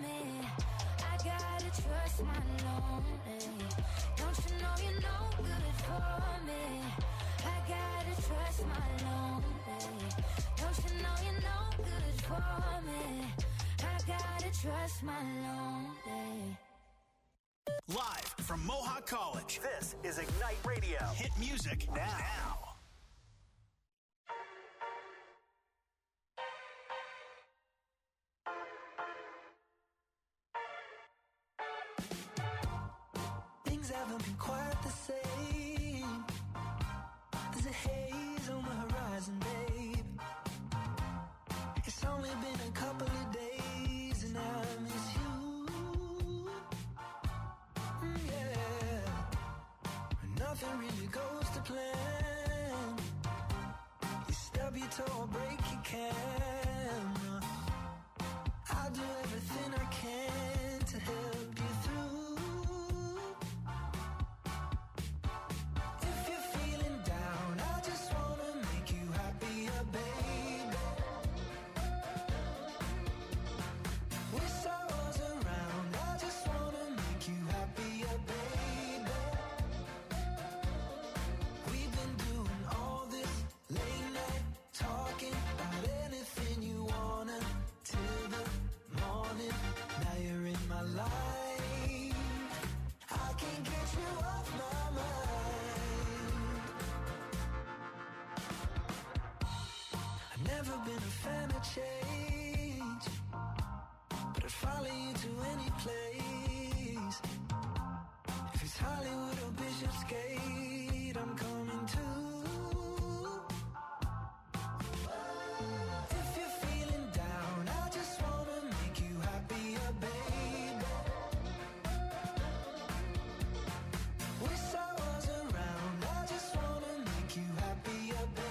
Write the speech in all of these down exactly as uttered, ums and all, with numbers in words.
me. I gotta trust my lonely. Don't you know you're no good for me? I gotta trust my lonely. Don't you know you're no good for me? I gotta trust my lonely. Live from Mohawk College, this is Ignite Radio. Hit music now. now. Things haven't been quite the same. There's a haze on the horizon, babe. It's only been a couple of days and I miss you. Mm, yeah. Nothing really goes to plan. You stub your toe or break your camera. I'll do everything I can to help you through. Never been a fan of change, but I'd follow you to any place. If it's Hollywood or Bishopsgate, I'm coming too. If you're feeling down, I just wanna make you happier, baby. Wish I was around, I just wanna make you happier, baby.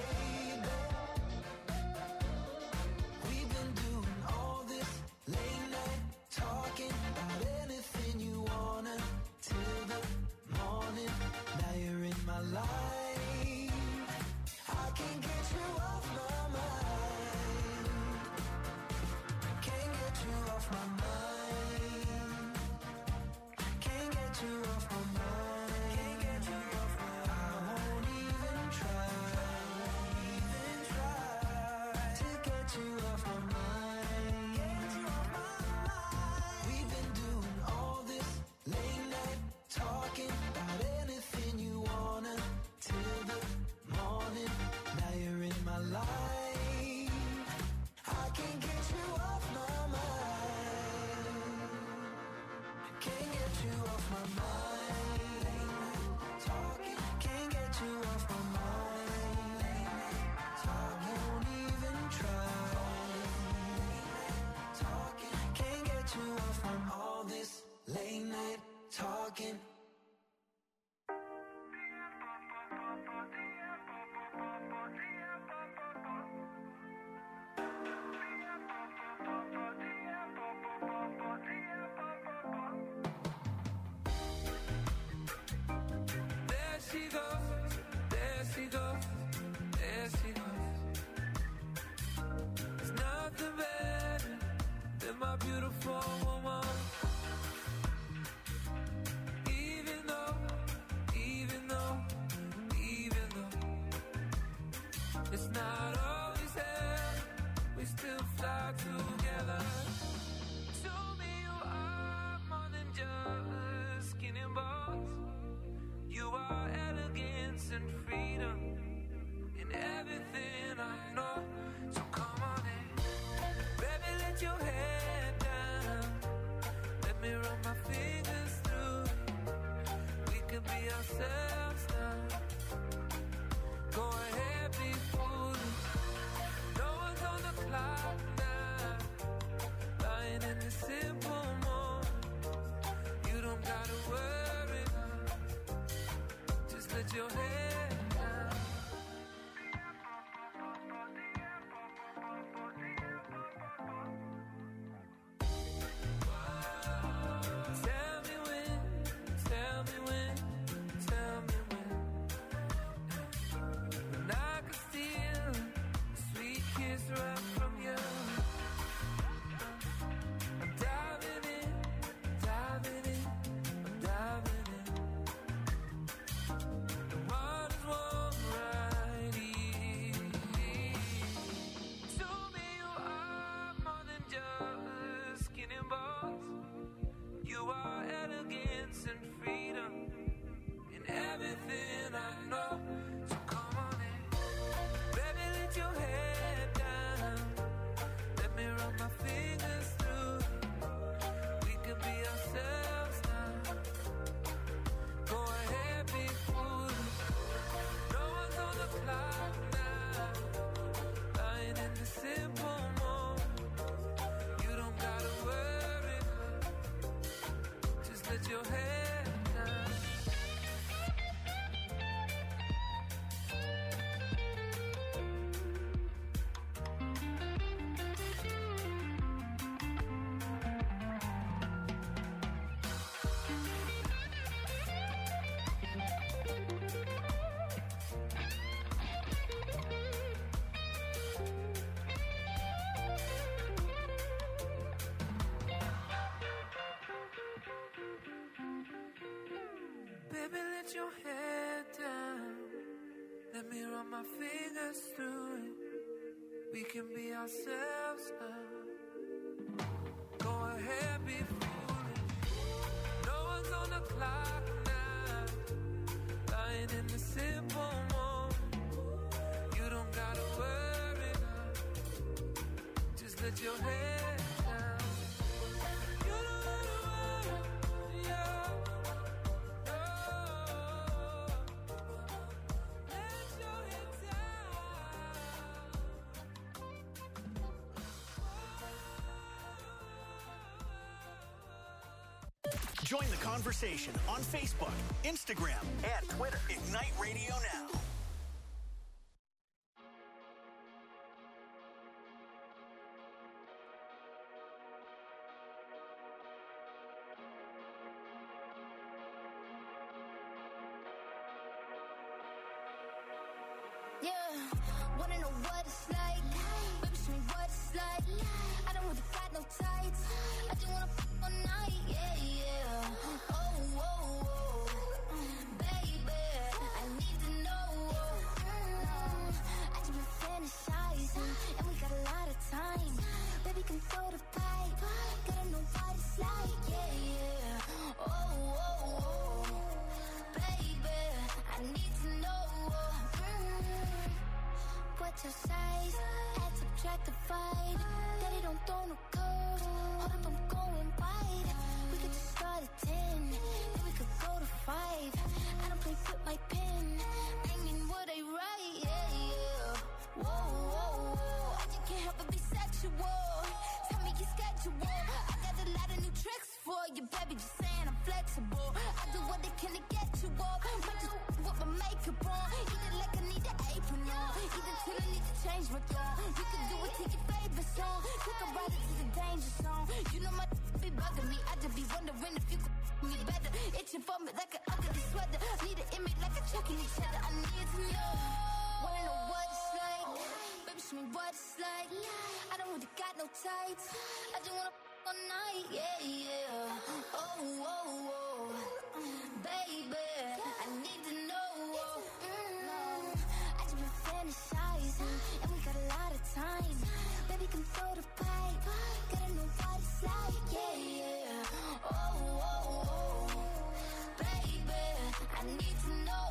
Beautiful woman. Even though, even though, even though it's not always there, we still fly together. Show me you are more than just skin and bones. You are elegance and freedom in everything I know. So come on in, baby, let your head run my fingers through it. We could be ourselves now. Go ahead, be foolish. No one's on the clock now. Lying in the simple moment. You don't gotta worry now. Just let your head down. Right from you, I'm diving in. my fingers through. We could be ourselves now. Go ahead, be foolish. No one's on the clock now. Lying in the simple moment. You don't gotta worry. Just let your head down. Baby, let your head down. Let me run my fingers through it. We can be ourselves now. Go ahead, be foolish. No one's on the clock now. Lying in the simple moment. You don't gotta worry now. Just let your head down. You don't gotta worry, yeah. Join the conversation on Facebook, Instagram, and Twitter. Ignite Radio Now. Yeah, wanna know what it's like? Baby, show me what it's like. I don't really got no tights. I just wanna f all night, yeah, yeah. Oh, oh, oh, baby, I need to know. Mm, I just been fantasizing, and we got a lot of time. Baby, can throw the pipe. Gotta know what it's like, yeah, yeah. Oh, oh, oh, baby, I need to know. What's your size? Add, subtract, divide. Daddy don't throw no curves. Hold up, I'm going wide. We could just start at ten, then we could go to five. I don't play with my pen. I mean what I write, yeah, yeah. Whoa, whoa, whoa. I just can't help but be sexual. Tell me your schedule. I got a lot of new tricks for you, baby. Just saying I'm flexible. I do what I can to get you off. Might just with my makeup on. Eat it like I need an apron on. Eat it till I need to change my tone. You can do it to your favorite song. Take a ride into the danger zone. You know my be bugging me. I just be wondering if you could me better. Itching for me like an ugly sweater. Need an image like a chucking each other. I need to know. Wanna know what it's like? Baby, show me what it's like. I don't really got no tights. I just wanna f all night, yeah, yeah. Oh, oh, oh, baby, I need to know. Mm, I just been fantasizing, and we got a lot of time. Baby, can throw the pipe. Gotta know what it's like, yeah, yeah. Oh, oh, oh, baby, I need to know.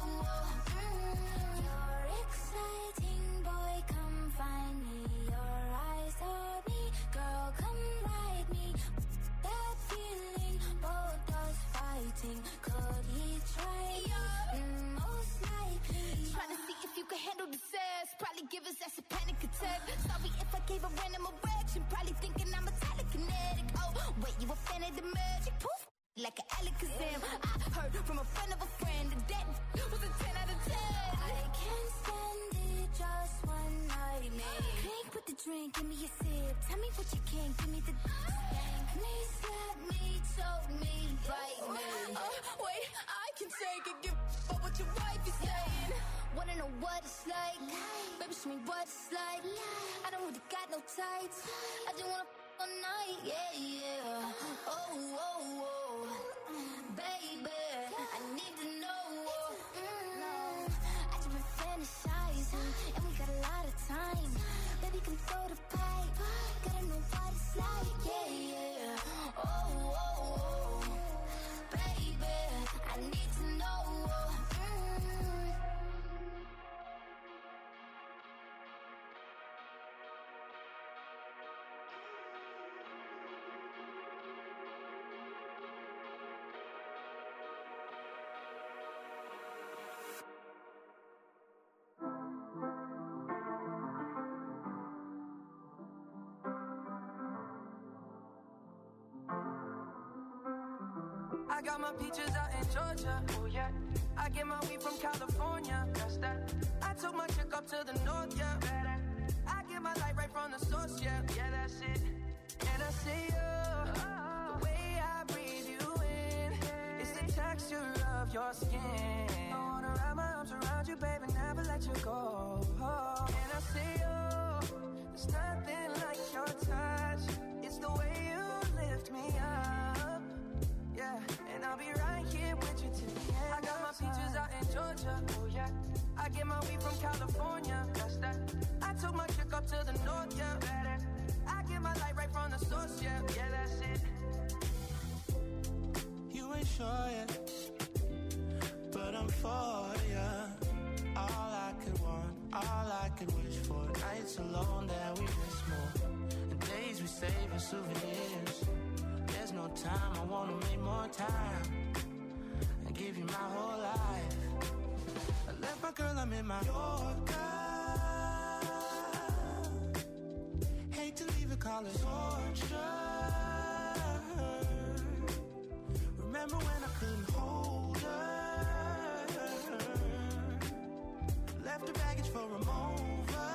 Mm, you're exciting, boy, come find me. Your eyes on me, girl, come ride me. That feeling, both us fighting. Could he try? Mm, most likely. Trying to see if you can handle the sass. Probably give us that's a panic attack. Sorry if I gave a random erection. Probably thinking I'm a telekinetic. Oh, wait, you a fan of the magic? Poof, like an Alakazam. I heard from a friend of a friend that that was a ten out of ten. I can't stand it, just one night, man. Drink with the drink, give me a sip. Tell me what you can, give me the spank me, slap me, choke me, bite me. Oh, wait, I can take it, give up what your wife is saying. Wanna know what it's like? Baby, show me what it's like. I don't really got no tights. I just wanna f all night, yeah, yeah. Oh, oh, oh, baby, I need to know. Mm, I just been fantasizing, and we got a lot of time. Baby, can throw the pipe. Gotta know what it's like, yeah, yeah. Oh, oh, oh, baby, I need to know. Mm. I got my peaches out in Georgia, oh yeah. I get my weed from California, that's that. I took my chick up to the north, yeah. I get my light right from the source, yeah. Yeah, that's it. And I see you, the way I breathe you in. It's the texture of your skin. I wanna wrap my arms around you, baby, never let you go. And I see you, there's nothing like your touch. It's the way you lift me up, yeah. And I'll be right here with you till the end. I got my peaches out in Georgia, oh yeah. I get my weed from California, that's that. I took my chick up to the north, yeah. I get my light right from the source, yeah. Yeah, that's it. You ain't sure yet, but I'm for ya. All I could want, all I could wish for. Nights alone that we miss more, and days we save as souvenirs. There's no time, I wanna make more time and give you my whole life. I left my girl, I'm in my Yorker. Hate to leave it, call it torture. Remember when I couldn't hold her? Left the baggage for a mover.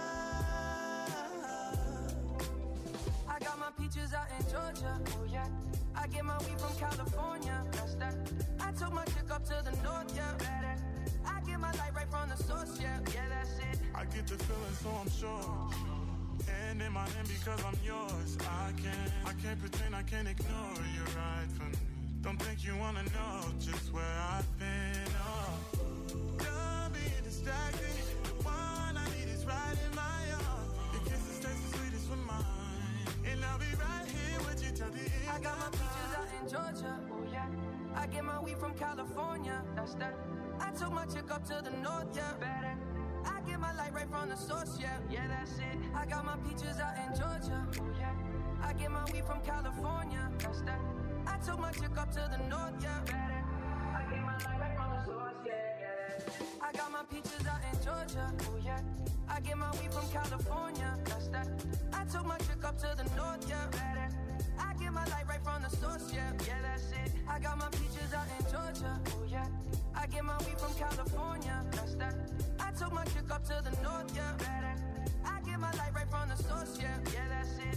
I got my peaches out in Georgia, oh yeah. I get my weed from California, that's that. I took my chick up to the north, yeah. I get my light right from the source, yeah. Yeah, that's it. I get the feeling, so I'm sure. Hand in my hand because I'm yours. I can't, I can't pretend, I can't ignore you right from me. Don't think you wanna know just where I've been. Oh, don't be distracted. The one I need is right in my arms. Your kisses taste the sweetest with mine, and I'll be right here with you till the end. I got my peaches out in Georgia, oh yeah. I get my weed from California, that's that. I took my chick up to the north, yeah. I get my light right from the source, yeah. Yeah, that's it. I got my peaches out in Georgia, oh yeah. I get my weed from California, that's that. I took my chick up to the north, yeah. I get my light right from the source, yeah, yeah. I got my peaches out in Georgia, oh yeah. I get my weed from California, that's that. I took my chick up to the north, yeah. I get my light right from the source, yeah. Yeah, that's it. I got my peaches out in Georgia, oh yeah. I get my weed from California, that's that. I took my chick up to the north, yeah. I get my light right from the source, yeah. Yeah, that's it.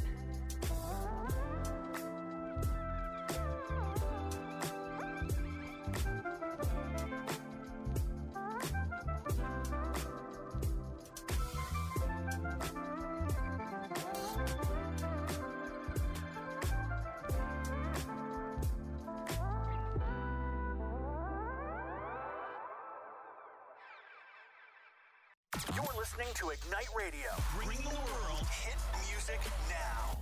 You're listening to Ignite Radio. Bring the world hit music now.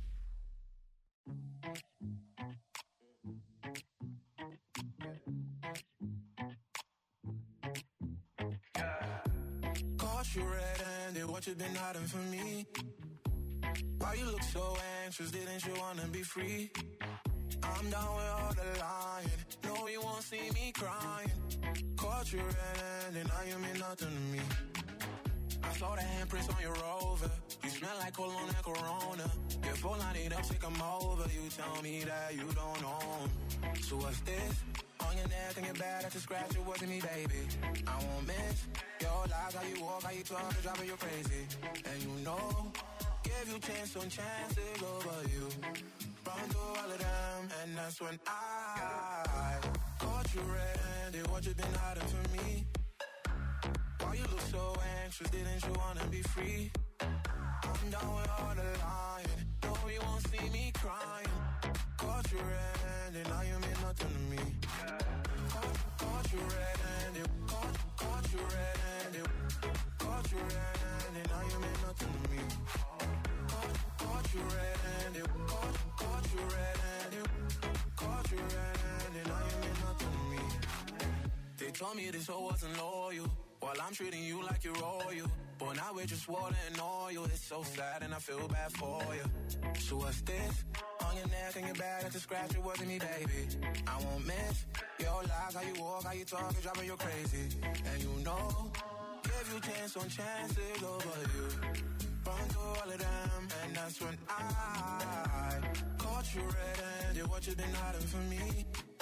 Caught you red-handed, what you been hiding from me? Why you look so anxious, didn't you wanna be free? I'm down with all the lying, no you won't see me crying. Caught you red-handed, now you mean nothing to me. I saw the handprints on your Rover. You smell like cologne and Corona. Your phone line it up, take 'em over. You tell me that you don't know 'em. So what's this? On your neck and your back, that's a scratch, it wasn't me, baby. I won't miss your lies, how you walk, how you talk, it's driving you crazy. And you know, give you chance on chances over you. Run through all of them, and that's when I caught you red-handed, what you been hiding from me? Why you look so anxious, didn't you wanna be free? I'm down with all the lying, no you won't see me crying. Caught you red-handed, now you mean nothing to me. Caught, caught you red-handed, caught, caught you red-handed, caught you red-handed, now you mean nothing to me. Caught, caught you red-handed, caught, caught you red-handed, caught you red-handed, now you mean nothing to me. They told me this hoe wasn't loyal, while I'm treating you like you're royal. But now we're just water and oil. It's so sad and I feel bad for you. So what's this? On your neck and your back, that's a scratch, it wasn't me, baby. I won't miss your lies, how you walk, how you talk, it's driving you crazy. And you know, give you chance on chances over you. Run through all of them, and that's when I caught you red-handed, what you been hiding from me?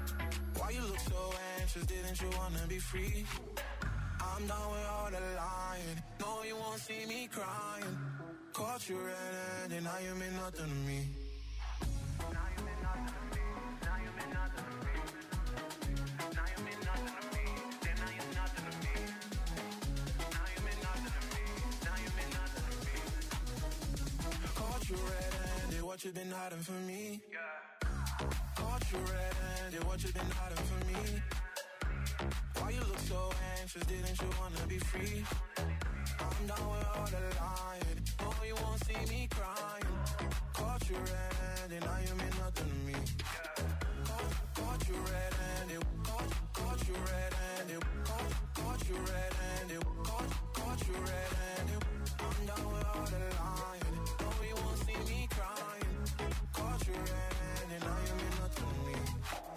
Why you look so anxious? Didn't you wanna be free? I'm done with all the lying. No, you won't see me crying. Caught you red-handed, now you mean nothing to me. Now you mean nothing to me. Now you mean nothing to me. Now you mean nothing to me. Then now you're nothing to me. Now you mean nothing to me. Now you mean nothing to me. Caught you red-handed, what you been hiding from me? Yeah. Caught you red-handed, what you been hiding from me? Why you look so anxious, didn't you wanna be free? I'm done with all the lying. No, you won't see me crying. Caught you red-handed, now you mean nothing to me. Caught, caught you red-handed, caught, caught you red-handed, caught, caught you red-handed, caught, caught you red-handed. I'm done with all the lying. No, you won't see me crying. Caught you red-handed, now you mean nothing to me.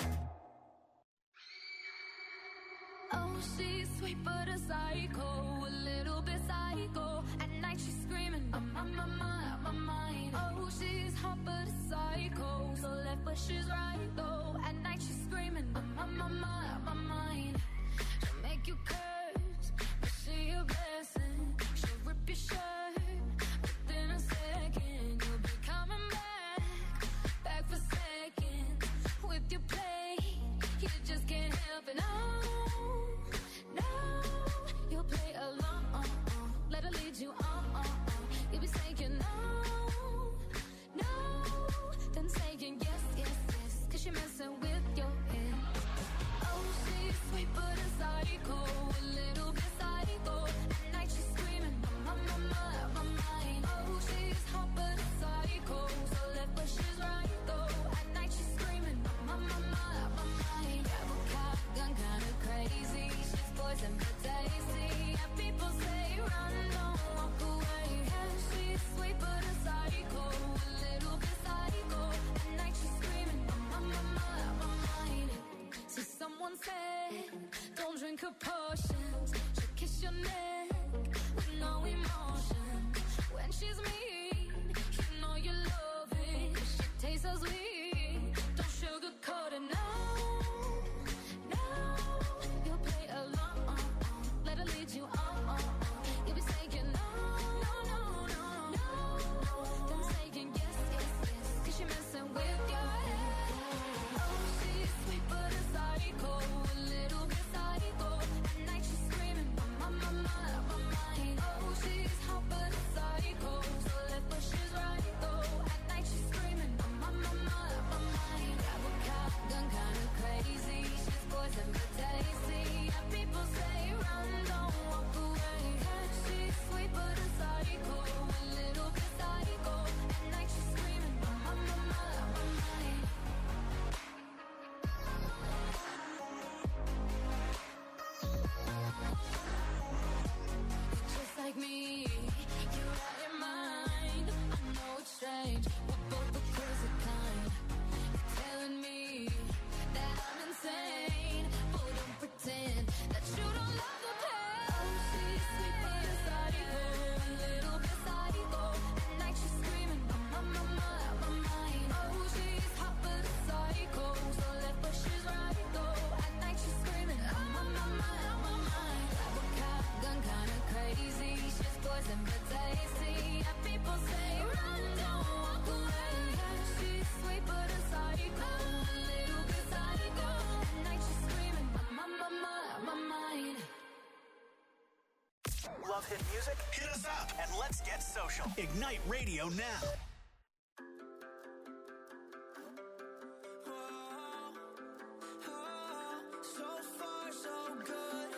Oh, she's sweet but a psycho, a little bit psycho. At night she's screaming, I'm on my mind, my mind. Oh, she's hot but a psycho, so left but she's right though. At night she's screaming, I'm on my mind, my mind. She'll make you curse, but she a blessing. She'll rip your shirt within a second. You'll be coming back, back for seconds. With your play, you just can't help it. No, no, you'll play along. Let her lead you on. You'll be saying no, no, then saying yes, yes, yes. Cause you're messing with your head. Oh, she's sweet but a psycho, a little bit psycho. At night she's screaming, my, my, my, my mind. Oh, she's hot but a psycho, so left but she's right though. At night she's screaming, my, my, my, my mind. Grab a cop gun, kinda crazy. She's poison but tasty. And people say run, don't walk away. Yeah, she's sweet but a psycho, a little bit psycho. At night she's screaming, my, my, my, my mind. So someone said, don't drink her potions. She'll kiss your neck with no emotion. When she's mean, you know you love it. She tastes so sweet, don't sugarcoat it. No, no, you'll play along. Let her lead you on. You'll be saying no, no, no, no, no. Then saying yes, yes, yes. Cause you're messing with your head. Oh, she's sweet but a psycho, a little bit psycho. At night she's screaming, my, my, my, my mind. Oh, she's hot but a psycho, so left but she's right though. At night she's screaming, my, my, my, my mind. Grab a cop gun, kinda crazy. She's poison but tasty. And people say run, don't walk away. Yeah, she's sweet but a psycho, a little bit psycho. At night she's screaming, my, my, my, my mind. Just like me, you're out your mind. I know it's strange, we're both the crazy kind. You're telling me that I'm insane, but don't pretend that you don't love the pain. Oh, she's sweet but a psycho, a little bit psycho. At night she's screaming, my, my, my, my mind. Oh, she's hot but a psycho, so left but she's right though. At night she's screaming, my, my, my, my mind. Grab a cop gun, kinda crazy. She's poison but tasty. And people say run, don't walk away. Yeah, she's sweet but a psycho, a little bit psycho. At night she's screaming, my, my, my, my mind. Love hit music? Hit us up and let's get social. Ignite Radio now. So far, so good.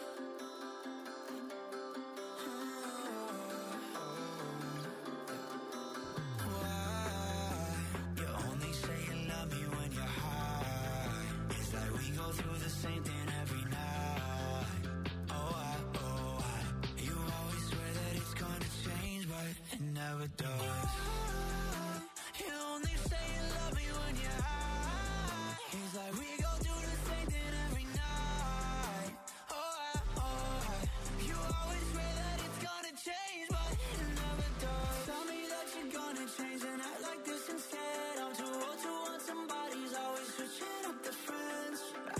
Why? You only say you love me when you're high. It's like we go through the same thing every night. Oh, I, oh, I. You always swear that it's gonna change, but it never does. You only say you love me when you're high. It's like we go through the same thing every night. Oh, I, oh, I. You always swear that it's gonna change, but it never does. Tell me that you're gonna change and act like this instead. I'm too old to want somebody's always switching up the friends.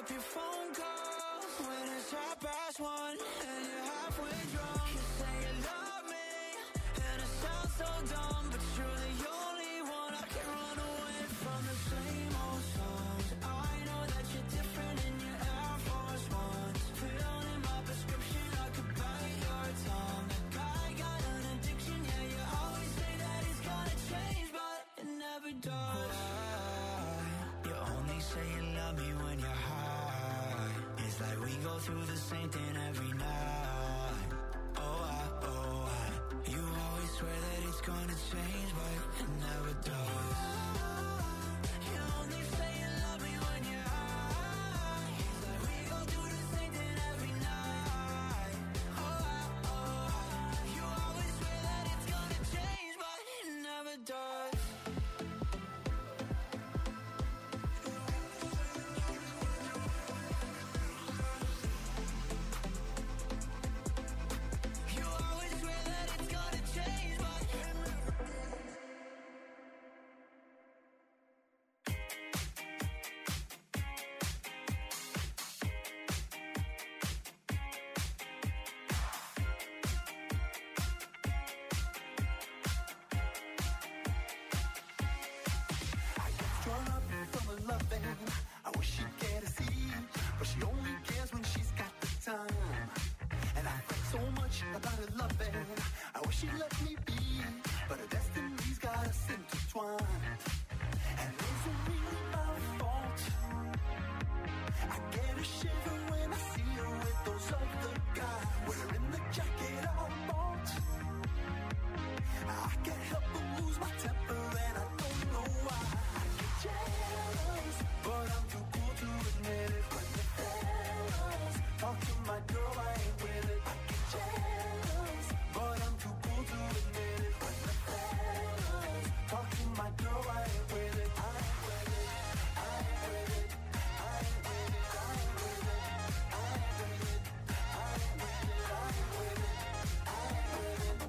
up your phone call when it's half past one and you're halfway drunk. You say you love me and it sounds so dumb, but you're the only one I can run away from. The same old songs. I know that you're different in your Air Force Ones. Filled in my prescription, I could bite your tongue. I got an addiction, yeah, you always say that it's gonna change, but it never does. You only say you love me when you're high. It's like we go through the same thing every night. Oh, I, oh, I. You always swear that it's gonna change, but it never does. You only say you love me when you're high. It's like we go through the same thing every night. Oh, I, oh, I. You always swear that it's gonna change, but it never does. You always swear that it's gonna change, but Drawn up from a loving, I wish she'd care to see, but she only cares when she's got the time. And I fret so much about her loving, I wish she'd let me be, but her destiny's got us intertwined. And is it really my fault? I get a shiver when I see her with those other guys, wearing the jacket I bought. I can't help but lose my temper and I don't know why. I get jealous, but I'm too cool to admit it. When the fellas talk to my girl, I ain't with it. I get jealous, but I'm too cool to admit it. When the fellas talk to my girl, I ain't with it. I ain't with it. I ain't with it. I ain't with it. I ain't with it. I ain't with it. I ain't with it. I ain't with it. I ain't with it. I ain't with it. I ain't with it. I ain't with it. I ain't with it. I ain't with it.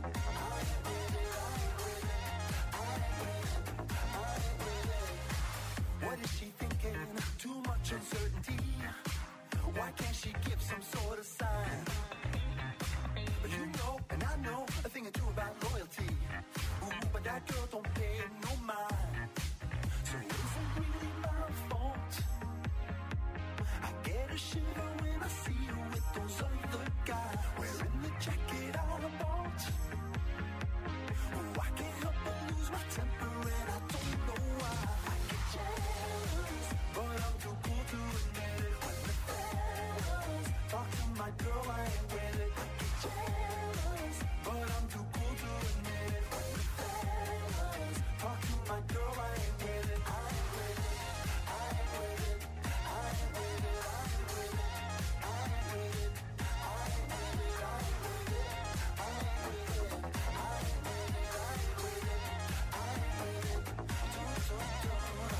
What is she thinking? Too much uncertainty. Why can't she give some sort of sign? You know, and I know a thing or two about loyalty. Ooh, but that girl don't pay no mind. So it isn't really my fault. I get a shiver when I see her with those other guys, wearing the jacket I bought. Oh, I can't help but lose my temper and I don't know why. I get jealous, but I'm too cool to admit it. When the fellas talk to my girl, I ain't with it. I get jealous, but I'm too cool to admit it. When the fellas talk to my girl, I ain't with it. I ain't with it. I ain't with it. I ain't with it. I ain't with it. I ain't with it. I ain't with it. I ain't with it. I ain't with it. I ain't with it. I ain't with it. I ain't with it. Don't, don't, don't.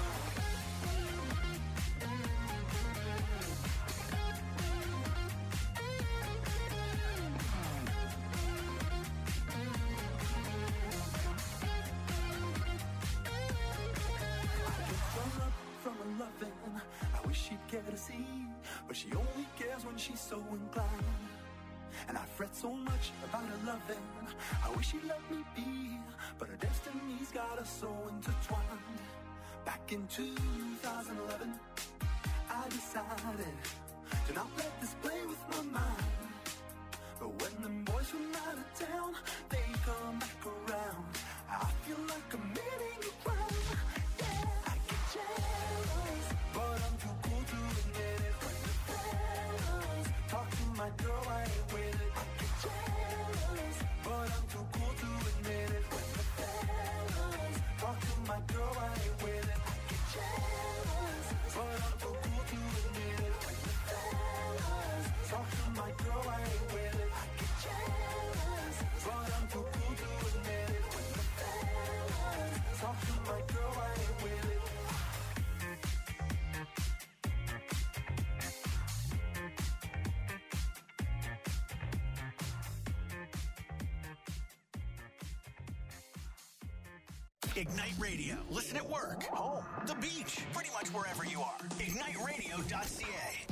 Drawn up from a loving, I wish she'd care to see, but she only cares when she's so inclined. And I fret so much about her loving, I wish she'd let me be, but her destiny's got us so intertwined. Back in two thousand eleven, I decided to not let this play with my mind. But when them boys from out of town, they come back around, I feel like committing a crime. Yeah, I get jealous, but I'm too cool to admit it. When the fellas talk to my girl, I ain't with it. I get jealous, but I'm too cool to admit it. When the fellas talk to my girl, I ain't with it. I get jealous, but I'm too cool to admit it. When the fellas talk to my girl, I ain't with it. I get jealous, but I'm too cool Ignite Radio. Listen at work, home, the beach, pretty much wherever you are. ignite radio dot c a.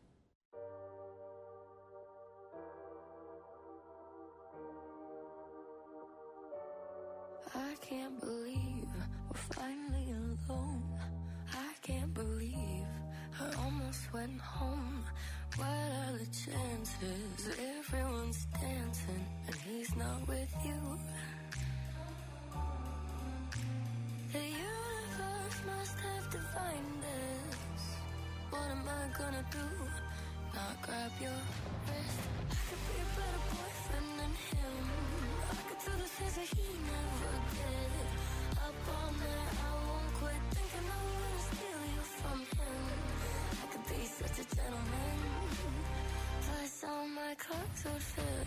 I can't believe we're finally alone. I can't believe I almost went home. What are the chances? Everyone's dancing and he's not with you. The universe must have divined this. What am I gonna do? Not grab your wrist. I could be a better boyfriend than him. I could do the things that he never did. Up all night, I won't quit thinking I'm gonna steal you from him. I could be such a gentleman. Plus all my clothes would fit.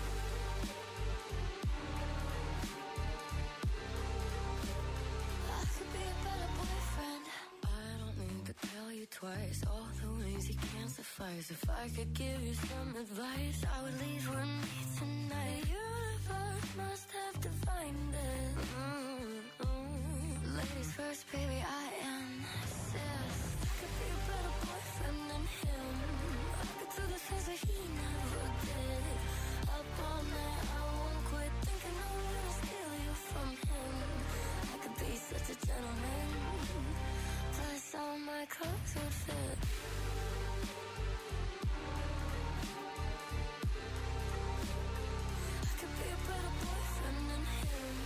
I could be a better boyfriend. I don't need to tell you twice all the ways you can't suffice. If I could give you some advice, I would leave with me tonight. The universe must have divined it. Mm-hmm. Ladies first, baby, I insist. I could be a better boyfriend than him. I could do the things that he never did. Up all night, I won't quit thinking I'm gonna steal you from him. I could be such a gentleman. Plus all my clothes would fit. I could be a better boyfriend than him.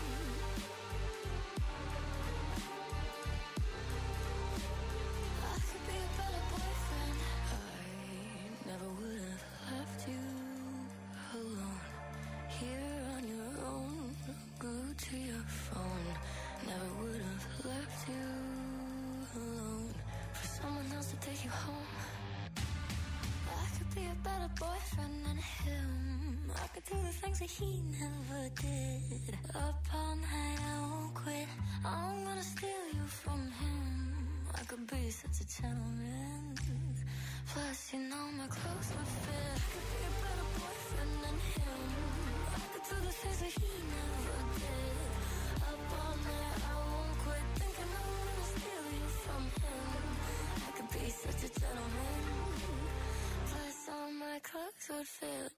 I could be a better boyfriend. I never would have left you alone. Here on your own, glued to your phone. Never would have left you alone for someone else to take you home. I could be a better boyfriend than him. I could do the things that he never did. Up all night, I won't quit. I'm gonna steal you from him. I could be such a gentleman. Plus, you know my clothes would fit. I could be a better boyfriend than him. I could do the things that he never did. Up all night, I won't quit thinking I'm gonna steal you from him. I could be such a gentleman. Plus, all my clothes would fit.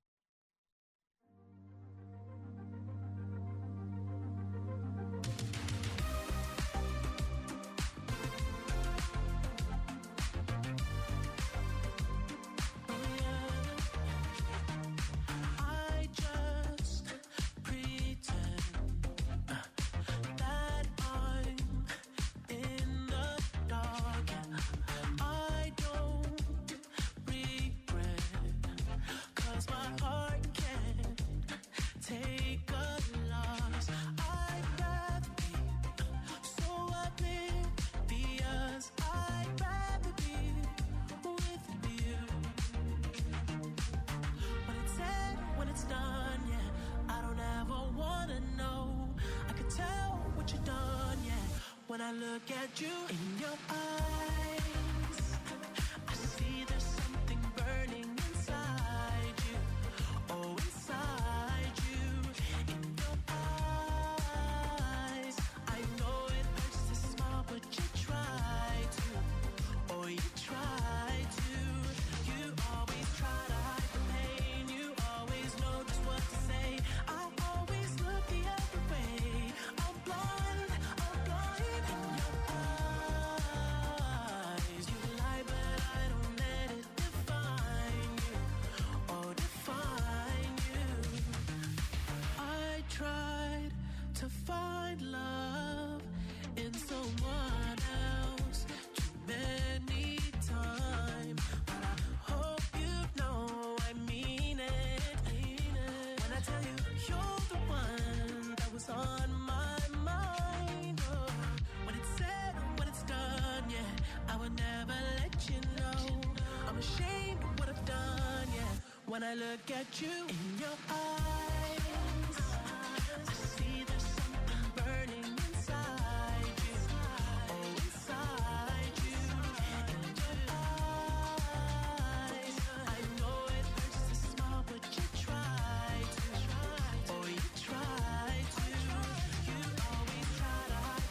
When I look at you in your eyes, I see there's something burning inside you. Oh, inside you, in your eyes. I know it hurts to smile, but you try to. Oh, you try to. You always try to hide the pain. You always know just what to say. I always look the other way. I'm blind. To find love in someone else too many times, but I hope you know I mean it. When I tell you you're the one that was on my mind. Oh, when it's said or when it's done, yeah, I would never let you know. I'm ashamed of what I've done, yeah. When I look at you in your eyes, I see there's something burning inside you. Oh, inside you. In your eyes, I know it hurts to smile, but you try to. Oh, you try to. You always try to hide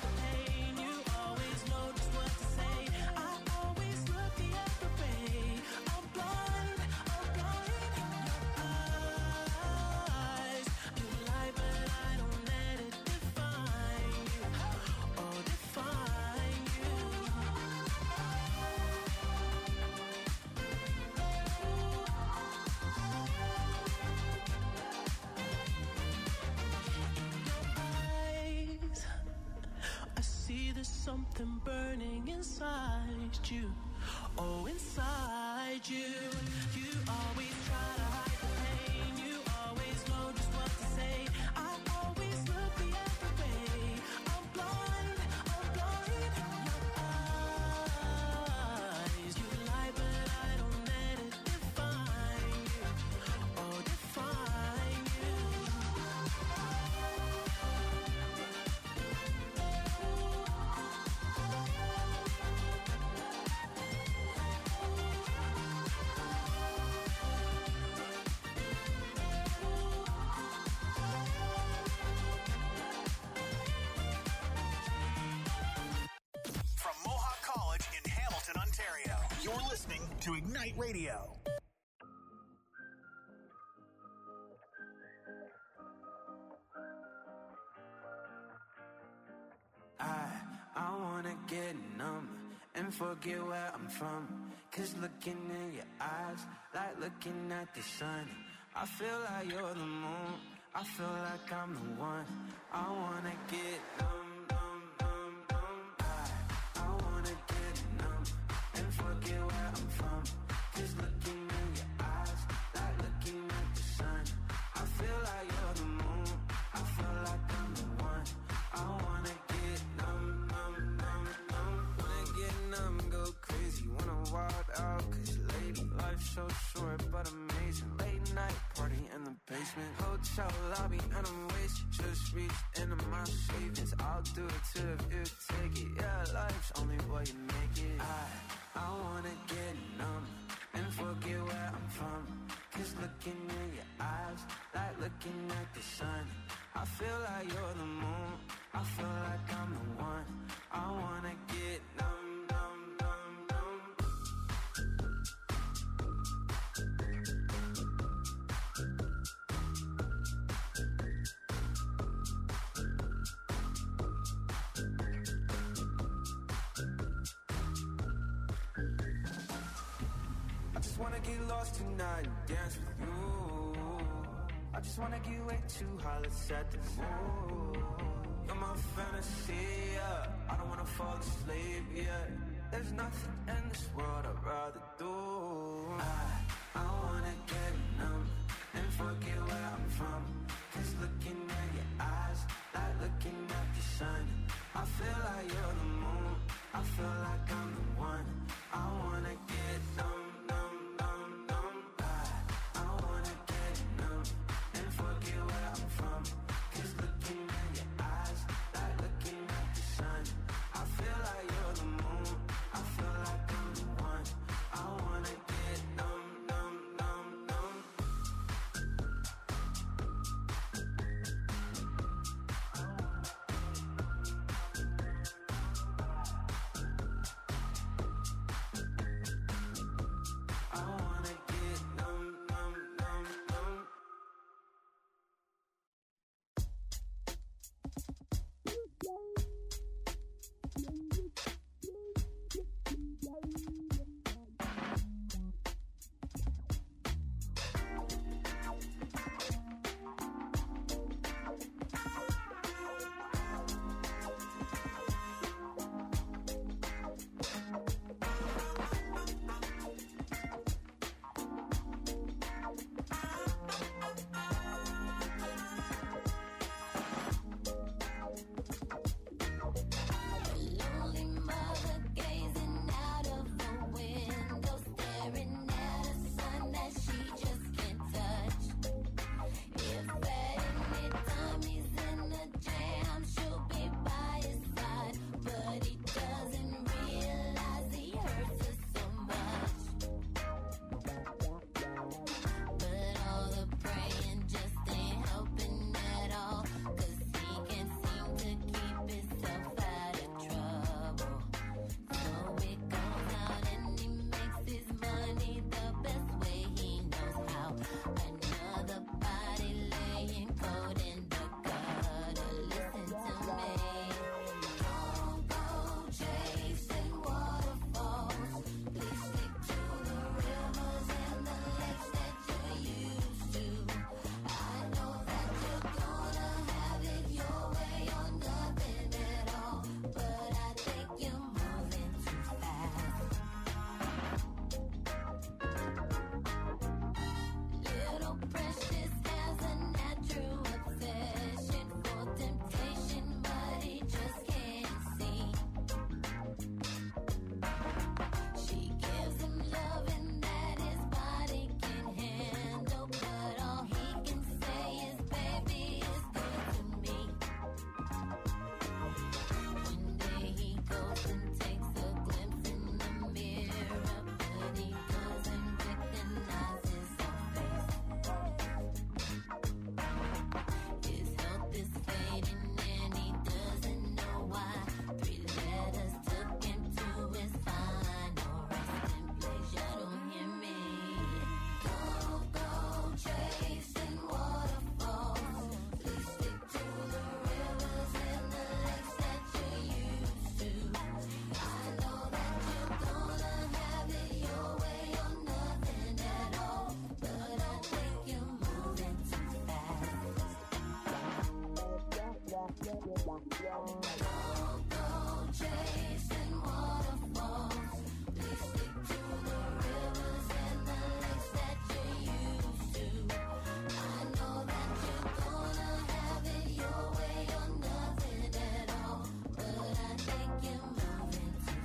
something burning inside you. Oh, inside you. You always try to hide the pain. You always know just what to say. I always look the other way. I'm blind, I'm blind. Your eyes, you lie, but I don't let it define you. Oh, define you. From Mohawk College in Hamilton, Ontario, you're listening to Ignite Radio. I, I wanna get numb and forget where I'm from. Cause looking in your eyes, like looking at the sun. I feel like you're the moon, I feel like I'm the one. I wanna get numb, numb, numb, numb. I, I wanna get numb and forget where I'm from. Cause looking in your eyes, like looking at the sun. I feel like you're the moon, I feel like I'm the one. I wanna get numb, numb, numb, numb. Wanna get numb, go crazy, wanna wild out. Cause lady, life's so short but amazing. Late night party in the basement, hotel lobby and I'm wasted. Just reached into my savings, I'll do it too if you take it. Yeah, life's only what you make it. I, I wanna get numb and forget where I'm from. Cause looking in your eyes, like looking at the sun. I feel like you're the moon, I feel like I'm the one. I wanna get numb, numb, numb, numb. I just wanna get lost tonight and dance with you. I just wanna get way too high, let's set the mood. You're my fantasy, yeah. I don't wanna fall asleep, yeah. There's nothing in this world I'd rather do. I, I wanna get numb and forget where I'm from. Cause looking at your eyes, like looking at the sun. I feel like you're the moon, I feel like I'm the one. I wanna get numb, numb, numb, numb. I, I wanna get numb and forget where I'm from. Cause looking in your eyes, like looking at the sun. I feel like you're the moon, I feel like I'm the one. I wanna get numb, numb, numb, numb. chasing waterfalls. Please stick to the rivers and the lakes that you used to. I know that you're gonna have it your way or nothing at all, but I think you're moving too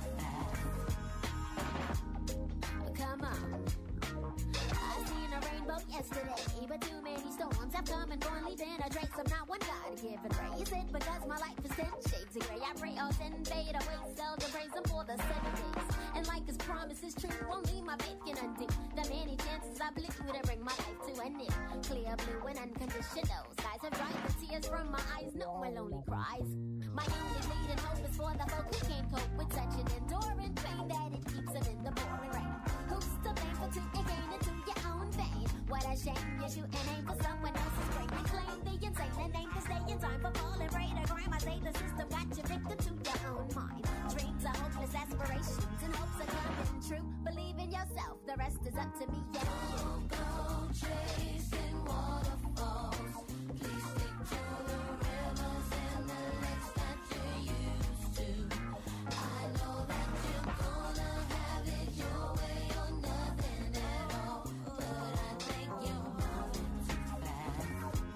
fast. Come on. I seen a rainbow yesterday, but too many storms have come and gone, leaving a trace of not one God-given ray. Is it because my life is ten shades of gray? I pray all ten fade away, seldom praise him for the seven days. And like his promise is true, only my faith can undo the many chances I blew to bring my life to an end. Clear blue and unconditional skies have dried the tears from my eyes, no more lonely cries. My only leading hope is for the folk who can't cope with such an enduring pain that it keeps them in the pouring rain. Who's to blame for two again into your own vein? What a shame you shoot and aim for someone else's brain. You claim the insane and aim to stay in time for falling prey to crime. I say the system got you victim to your own mind. Dreams are hopeless aspirations and hopes are coming true. Believe in yourself, the rest is up to me. Yeah, don't go chasing waterfalls. Please stick to the rivers and the lakes that you used to. I know that you're gonna have it your way or nothing at all, but I think you're moving too fast.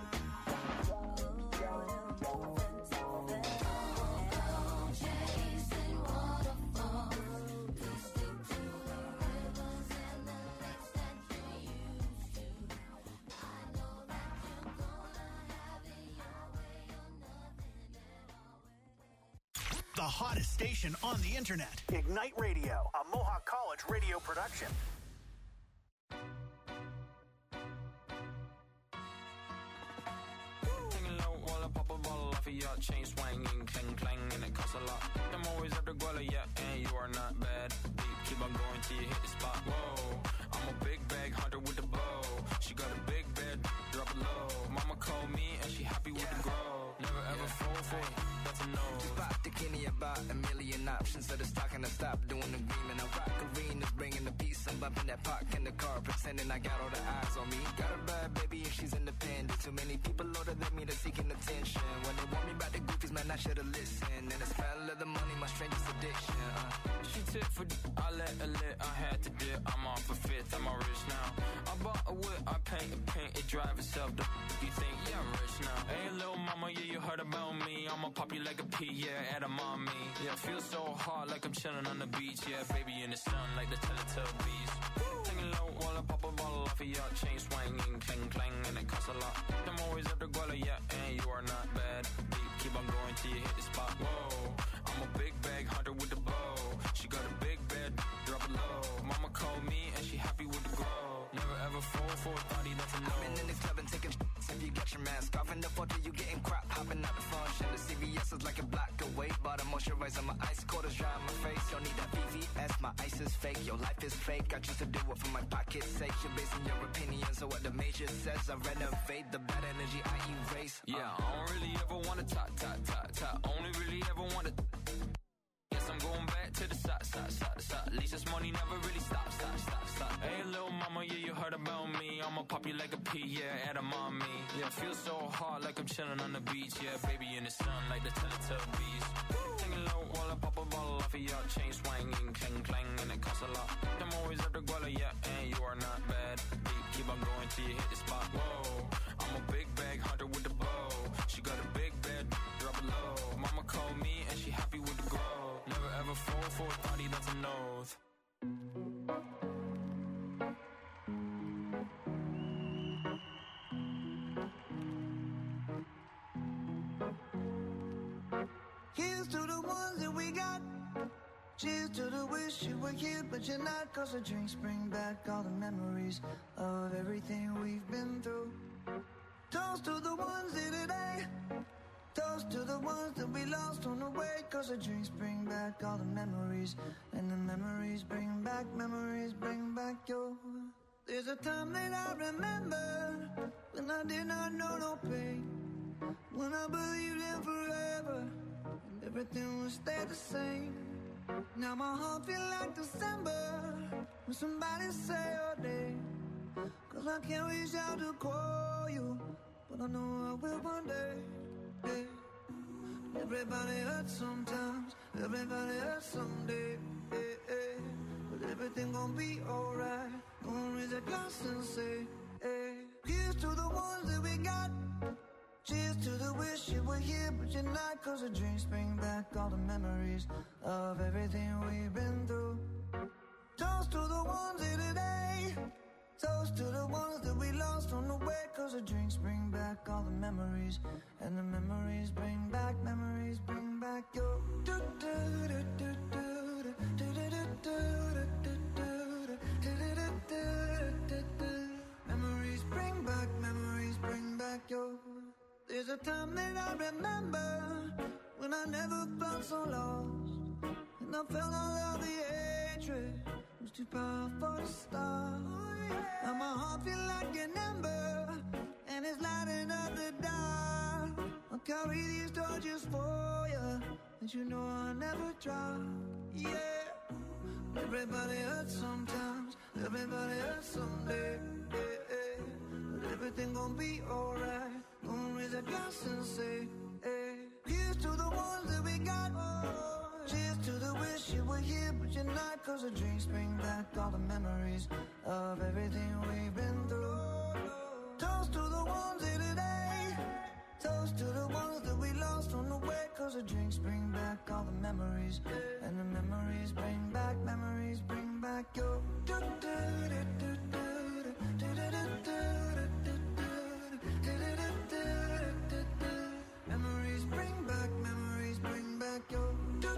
Chasing waterfalls. Please stick to the rivers and the lakes that you used to. I know that you're gonna have it your way or nothing at all. The hottest station on the internet. Ignite Radio, a Mohawk College radio production. Taking low while I pop a bottle off of your chain swinging, clang clang, and it costs a lot. I'm always at the guala, yeah, and you are not bad. Deep, keep on going till you hit the spot. Whoa, I'm a big bag hunter with the bow. She got a big bed, drop it low. Mama called me and she happy with the grow. Never ever fall for it, that's a no. Just pop the Kenny about a million options. So the stock and I stop doing the green and I rock arenas, bringing the peace. I'm bumping that park in the car, pretending I got all the eyes on me. Got a bad baby and she's independent. Too many people older than me, they're seeking attention. When they want me about the goofies, man, I should've listened. And the smell of the money, my strangest addiction. Uh. She tip for d- I let her lit, I had to dip. I'm off a fifth, I'm all rich now. I bought a whip, I paint a paint, it drive itself. The f- you think, yeah, I'm rich now. Hey, little mama, yeah, you heard about me. I'ma pop you like a pea, yeah, at a mommy. Yeah, feel so hot like I'm chilling on the beach. Yeah, baby in the sun like the Teletubbies. Taking low while I pop a bottle off of your chain swinging, clang clang, and it costs a lot. I'm always at the guala, yeah, and you are not bad. Deep, keep on going till you hit the spot. Whoa, I'm a big bag hunter with the bow. She got a big bed, drop it low. Mama called me and she happy with the grow. Never ever fall for a thotty, that's a no. I've been in the club and taking sh**s. If you get your mask off in the photo, you getting crap. Hopping out the function. The C V S is like a block away. Bought a moisturizer, my ice cold is dry on my face. Don't need that V V S, my ice is fake. Your life is fake, I choose to do it for my pocket's sake. You're basing your opinions on what the major says. I renovate the bad energy I erase. Yeah, I don't really ever wanna talk, talk, talk, talk. Only really ever wanna. Guess I'm going back to the side, side, side, side. At least this money never really stops, stop, stop, stop. Hey, little mama, yeah, you heard about me. I'ma pop you like a pea, yeah, at a mommy. Yeah, feel so hot like I'm chilling on the beach. Yeah, baby in the sun like the Teletubbies. Taking low while I pop a bottle off of your chain swinging, clang clang, and it costs a lot. I'm always at the guala, yeah, and you are not bad. Deep, keep on going till you hit the spot. Whoa, I'm a big bag hunter with the bow. She got a big bed, drop it low. Mama called me and she happy with the grow. Never ever fall for a thotty, that's a nose. Here's to the ones that we got. Cheers to the wish you were here, but you're not. Cause the drinks bring back all the memories of everything we've been through. Toast to the ones here today. Toast to the ones that we lost on the way. Cause the drinks bring back all the memories. And the memories bring back, memories bring back your. There's a time that I remember when I did not know no pain. When I believed in forever and everything would stay the same. Now my heart feel like December when somebody say your name. Cause I can't reach out to call you, but I know I will one day. Yeah. Everybody hurts sometimes, everybody hurts someday. Hey, hey. But everything gon' be alright. Gonna raise a glass and say, hey. Here's to the ones that we got. Cheers to the wish you were here, but you're not. Cause the dreams bring back all the memories of everything we've been through. Toast to the ones here today. Toast to the ones that we lost on the way. Cause the drinks bring back all the memories. And the memories bring back, memories bring back your memories bring back, memories bring back your. There's a time that I remember when I never felt so lost. And I felt all of the hatred was too powerful to stop. Now my heart feel like an ember, and it's lighting up the dark. I'll carry these torches for you, and you know I'll never drop. Yeah. Everybody hurts sometimes, everybody hurts someday. Yeah, yeah. But everything gon' be alright. Gonna raise a glass and say, hey. Here's to the ones that we got. Cheers to the wish you were here, but you're not. Cause the drinks bring back all the memories of everything we've been through. Toast to the ones here today. Toast to the ones that we lost on the way. Cause the drinks bring back all the memories. And the memories bring back, memories bring back your. Memories bring back, memories bring back your.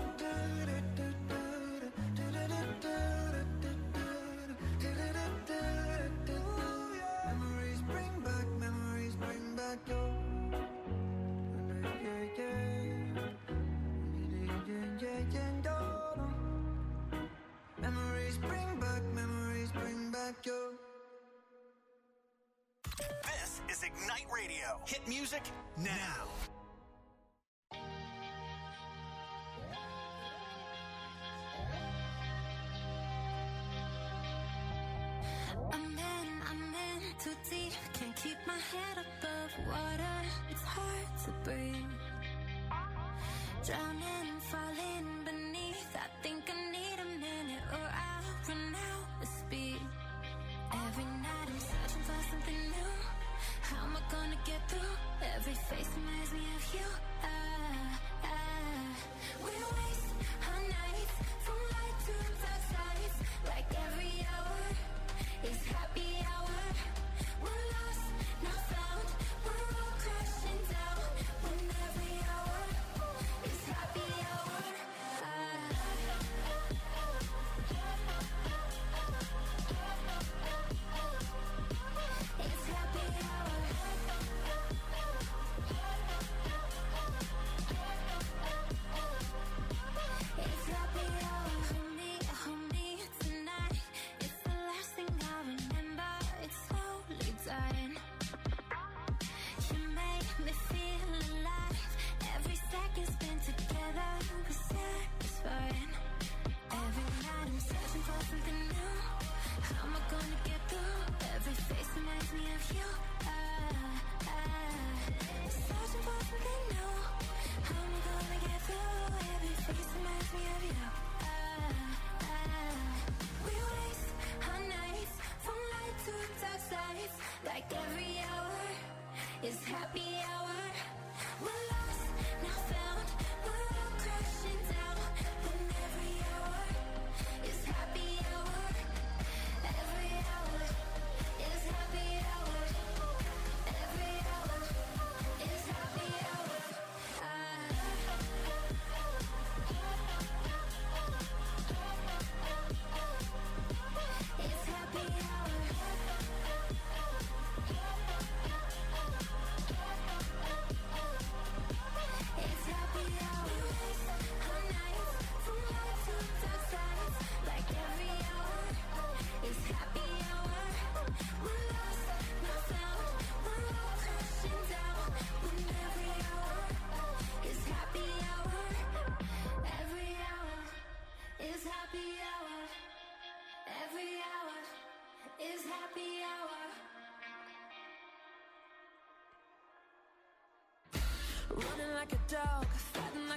Memories bring back, memories bring back your. Memories bring back, memories bring back your. This is Ignite Radio. Hit music now. I'm in, I'm in too deep. Can't keep my head above water. It's hard to breathe. Drowning, falling beneath. I think I need a minute or I'll run out of speed. Every night I'm searching for something new. How am I gonna get through? Every face reminds me of you. Ah, ah. We waste our nights from light to dark sides. Like every hour is happy hour. We're lost, not found. We're all crashing down. When every hour is happy hour. It's happy hour. It's happy hour. Hold me, hold me tonight. It's the last thing I remember. It's slowly dying. You make me feel alive. Every second spent together was satisfying. Every night I'm searching for something new. How am I gonna get through? Every face reminds me of you. Ah, ah. Searching for something new. How am I gonna get through? Every face reminds me of you. Ah, ah. We waste our nights from light to dark sides. Like every hour is happy hour. We're lost, now found. We're all crashing down. When every hour is happy hour. Every hour is happy hour. Every hour is happy hour. Ah. It's happy hour. It's happy hour. Our nights from light to dark sides. Like every hour is happy hour. We're lost, not found. We're all crashing down. When every hour is happy hour. Every hour is happy hour. Every hour is happy hour. Running like a dog, fighting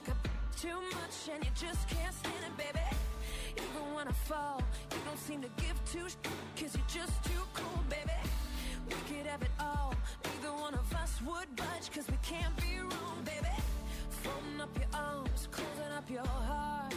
too much and you just can't stand it, baby. Even when I fall, you don't seem to give two sh- cause you're just too cool, baby. We could have it all, neither one of us would budge, cause we can't be wrong, baby. Folding up your arms, closing up your heart.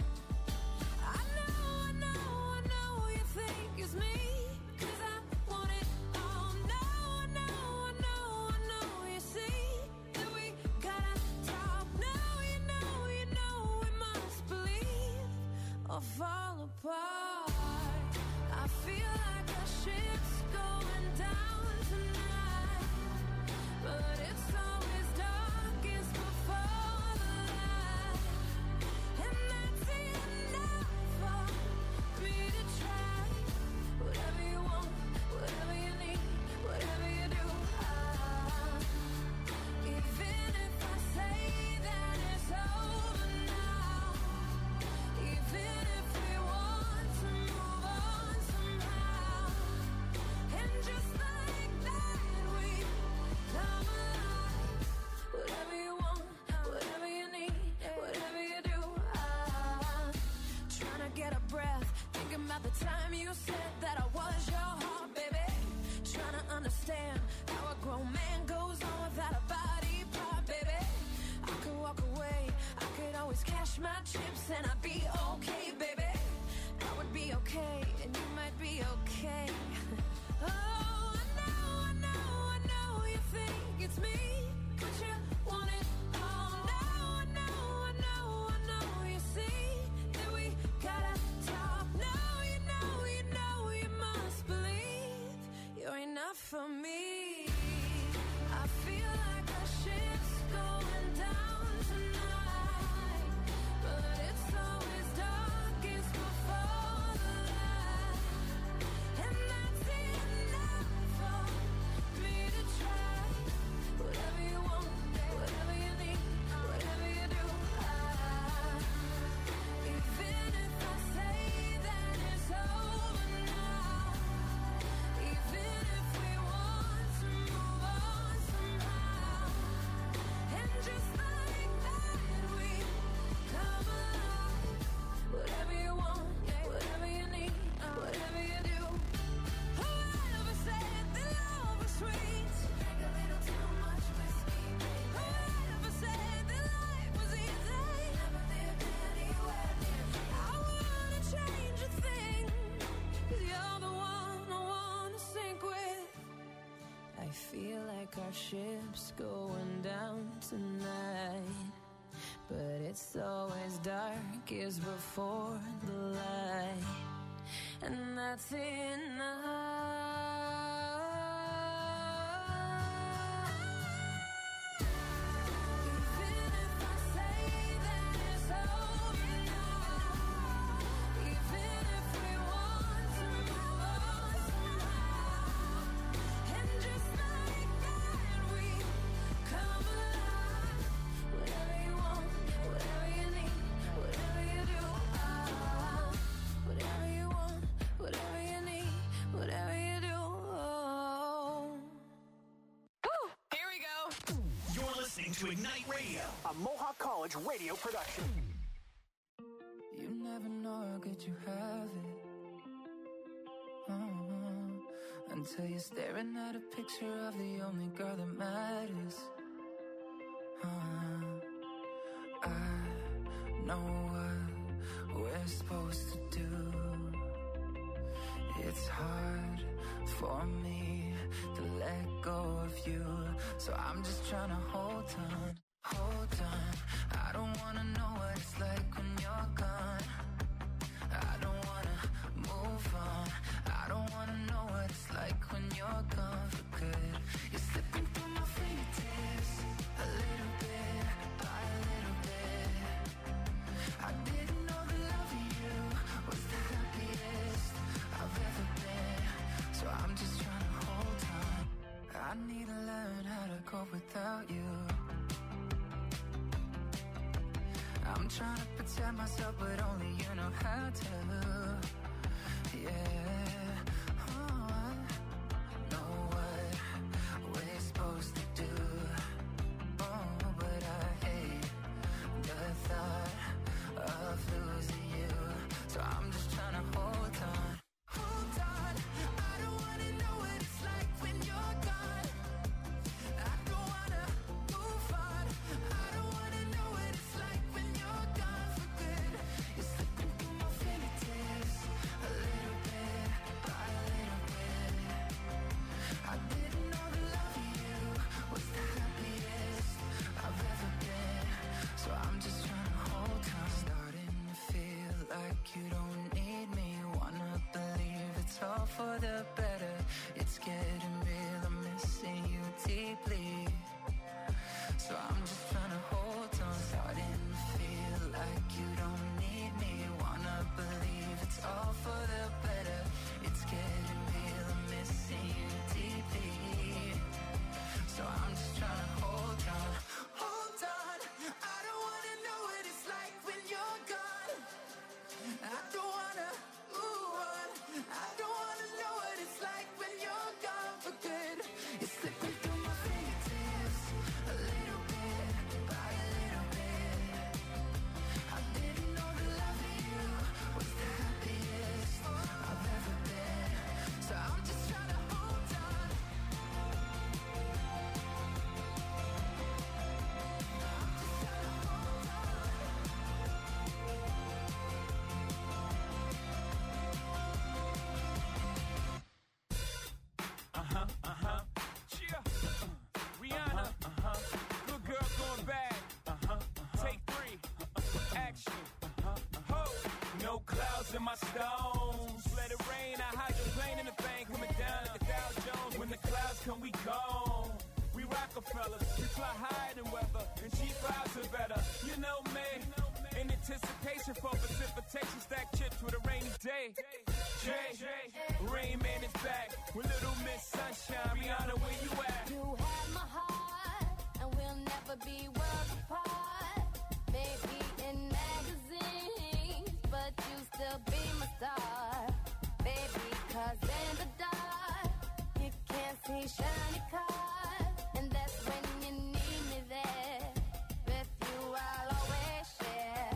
I know, I know, I know you think it's me, cause I want it all. No, I know, I know, I know you see that we gotta talk. No, you know, you know we must believe or fall apart. I feel like our ship's going down tonight, but it's always darkest before the light, and that's enough for me to try. Whatever you want, whatever you need, whatever you do, I, even if I say that it's over now, even if we want to move on somehow, and just like that we come alive. Whatever you want, whatever you need, whatever you do, I'm trying to get a breath, thinking about the time you said that I was your heart, baby. Trying to understand how a grown man goes on without a body part, baby. I could walk away, I could always cash my chips and I'd be okay, baby. I would be okay, and you might be okay. Oh, I know, I know, I know you think it's me, but you want it all. No, I know, I know, I know you see that we gotta talk. No, you know, you know you must believe you're enough for me. I feel like our ship's going down tonight, but it's always darkest before the light, and that's enough for me to try. Whatever you want, whatever you need, whatever you do, I, even if I say that it's over now, even if we want to move on somehow, and just like that we come alive. Whatever you want, whatever you need, whatever you do. Whoever said that love was sweet? Drink a little too much whiskey, baby. Whoever said that life was easy? Never lived anywhere near me. I wanna change a thing, cause you're the one I wanna sink with. I feel like our ship's going down tonight, but it's always darkest before the light, and that's enough. Even if I say that it's over now, even if we want to move on somehow, and just like that we come alive. Whatever you want, whatever you need, whatever you do, I, whatever you want, whatever you need, whatever you do. Woo! Here we go. You're listening to Ignite Radio, a Mohawk College radio production. You never know how good you have it. Uh-huh. Until you're staring at a picture of the only girl that matters. Uh-huh. I know what we're supposed to do. It's hard for me to let go of you, so I'm just trying to hold on, hold on. I don't wanna know what it's like when you're gone. I don't wanna move on. I don't wanna know what it's like when you're gone for good. You're slipping through my fingertips, a little bit by a little bit. I didn't know the love of you was the happiest I've ever been, so I'm just trying to hold on. I need to learn how to cope without you. I'm trying to protect myself, but only you know how to. Yeah, oh, I know what we're supposed to do. Oh, but I hate the thought for the better. It's getting real, I'm missing you deeply. So I'm just trying to hold on, starting to feel like you don't need me. Wanna believe it's all for the better. It's getting real, I'm missing you deeply. So I'm just trying to hold on. Hold on, I don't wanna know what it's like when you're gone. I don't wanna move on. I don't wanna know what it's like when you're gone for good. It's slipping through my fingertips, a little bit by a little bit. I didn't know the love of you was the happiest I've ever been. So I'm just trying to hold on. Uh-huh, uh-huh. Cheer. Rihanna. Uh-huh. Good girl going bad. Uh-huh, uh-huh. Take three. Uh-huh. Action. Uh-huh, uh-huh. Ho. No clouds in my stones. Let it rain. I hydroplane in the thing. Coming down like the Dow Jones. When the clouds come, we gone. We Rockefellers. We fly higher than weather. And cheap vibes are better. You know me. In anticipation for precipitation. Stack chips with a rainy day. Jay, Rain Man is back with Little Miss Sunshine. Rihanna, where you at? You have my heart, and we'll never be worlds apart. Maybe in magazines, but you still be my star. Baby, 'cause in the dark, you can't see shiny cars. And that's when you need me there. With you, I'll always share.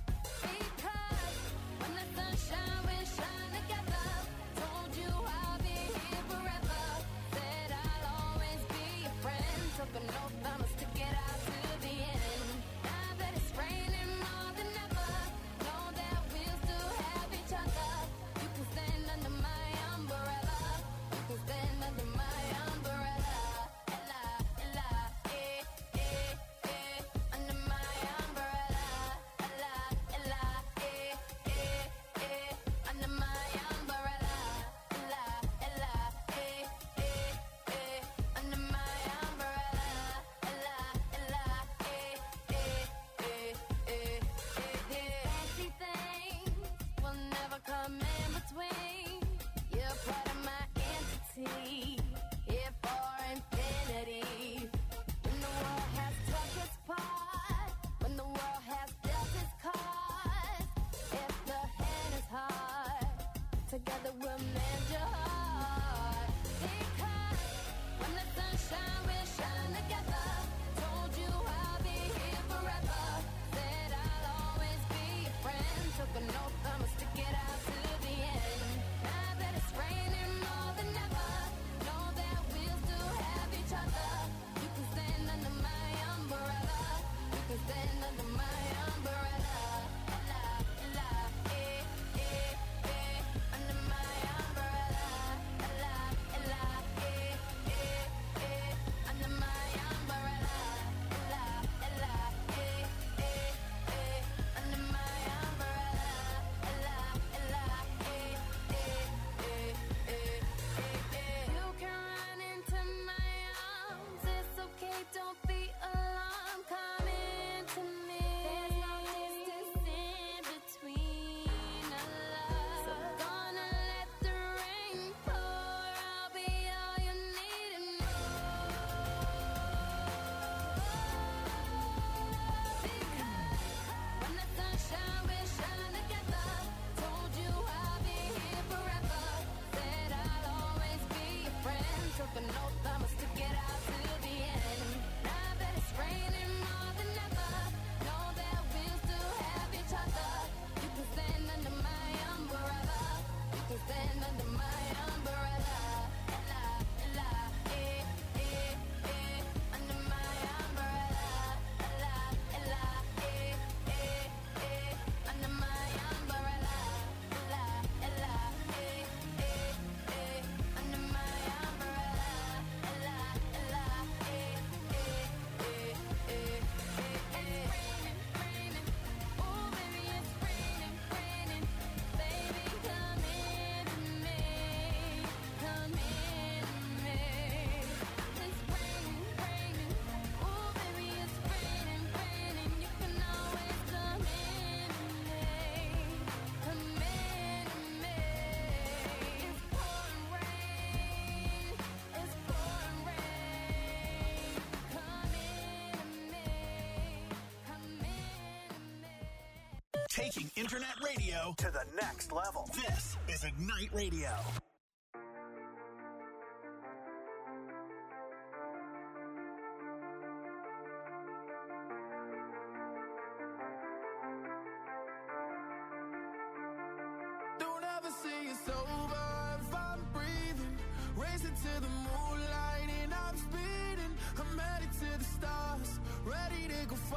Because when the sunshine will shine together, told you I'll be here forever. Said I'll always be your friend. Took an oath, I'ma stick it out to the end. Now that it's raining more than ever, know that we'll still have each other. You can stand under my umbrella. You can stand under my umbrella. Ella, Ella, eh, eh, eh. Under my umbrella. Ella, Ella, eh, eh, eh. Under my umbrella. Ella, Ella, eh, eh, eh. Under my umbrella. Ella, Ella, eh, eh, eh, eh, eh, eh. Fancy things will never come in between. You're part of my entity, here for infinity. When the world has took its part, when the world has dealt its cards, if the hand is hard, together we'll mend your heart. Because when the sunshine will shine together, told you I'll be here forever. Said I'll always be your friend. Took an oath, I'ma stick it out to the end. Now that it's raining more than ever, know that we'll still have each other. You can stand under my umbrella. You can stand under my umbrella. Ella, Ella, eh, eh, eh. Under my umbrella. Ella, Ella, eh, eh, eh. Under my umbrella. Ella, Ella, eh, eh, eh. Under my umbrella. Ella, Ella, eh, eh, eh, eh, eh, eh. You can run into my arms. It's okay, don't be alarmed. Come into me. There's no distance Taking internet radio to the next level. This is Ignite Radio. Don't ever say it's over if I'm breathing. Racing to the moonlight and I'm speeding. I'm headed to the stars, ready to go far.